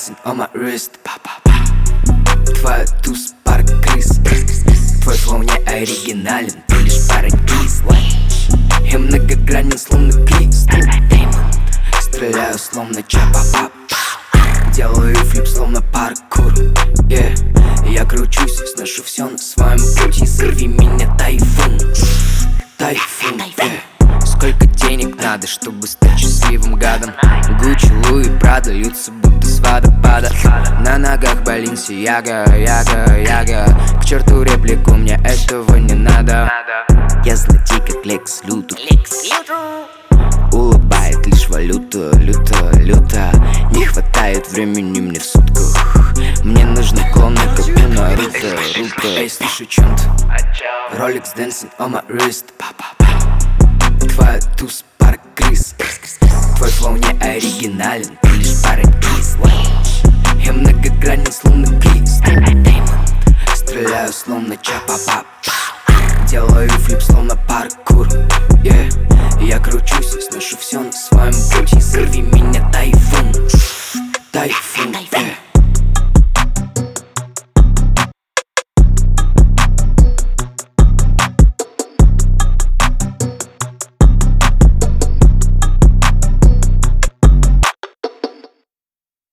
dancing on my wrist. Твоя туз пара крыс. Твой флоу не оригинален, ты лишь пара кислый. Я многогранен, словно кристалл. Стреляю, словно чапа-пап. Делаю флип, словно паркур. Я кручусь, сношу все на своем пути. Сорви меня, тайфун. Тайфун, Сколько денег надо, чтобы стать счастливым гадом? Гуччи, Луи, Прада льются будто с водопада. На ногах Баленсиага, яга. К черту реплику, мне этого не надо. Я злодей, как Лекс Лютер. Улыбает лишь валюта, люто. Не хватает времени мне в сутках. Мне нужны клоны, как у Наруто. Эй, слушай, чем ты? Rolex dancing on my wrist. Твоя туз пара крыс. Твой флоу не оригинален, ты лишь пара кислый. Я многогранен, словно кристалл. Стреляю, словно чапа-пап. Делаю флип, словно